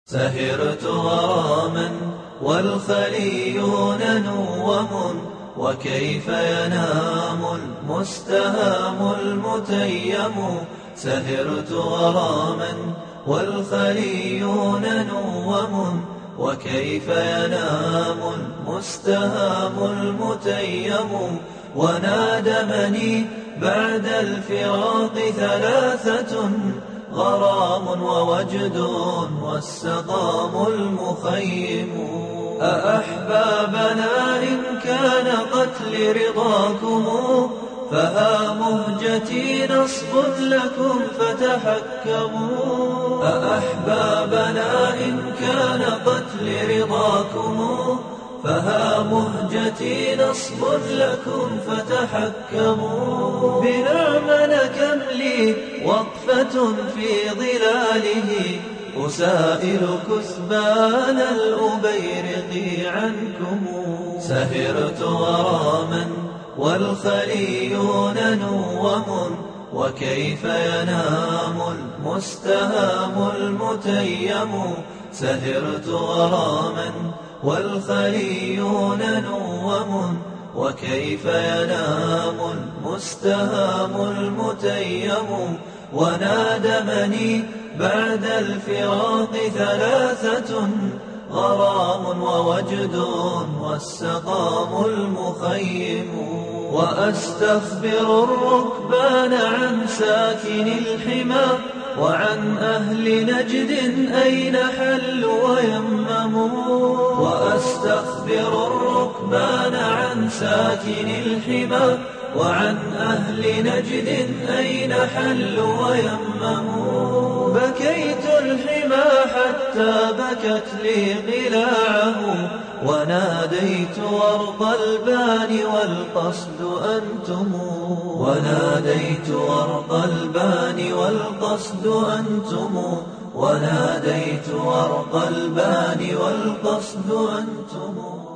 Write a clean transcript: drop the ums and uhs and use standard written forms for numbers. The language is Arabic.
سهرت غراما والخليون نوم، وكيف ينام المستهام المتيم. سهرت غراما والخليون نوم، وكيف ينام المستهام المتيم. ونادمني بعد الفراق ثلاثة، غرام ووجد والسقام المخيم. أأحبابنا إن كان قتل رضاكم، فها مهجتي نصب لكم فتحكموا. أأحبابنا إن كان قتل رضاكم، فها مهجتي نصب لكم فتحكموا. بنعم كم لي وقفة في ظلاله، أسائل كثبان الأبيرق عنكم. سهرت غراما والخليون نوم، وكيف ينام المستهام المتيم. سهرت غراما والخليون نوم، وكيف ينام المستهام المتيم. ونادمني بعد الفراق ثلاثة، غرام ووجد والسقام المخيم. وأستخبر الركبان عن ساكن الحمى، وعن أهل نجد أين حلوا ويمموا. وأستخبر الركبان عن ساكن الحمى، وعن أهل نجد أين حلوا ويمموا. بكيت الحمى حتى بكت لي قلاعه، وناديت ورق البان والقصد أنتم. وناديت ورق البان والقصد أنتم. وناديت ورق البان والقصد أنتم.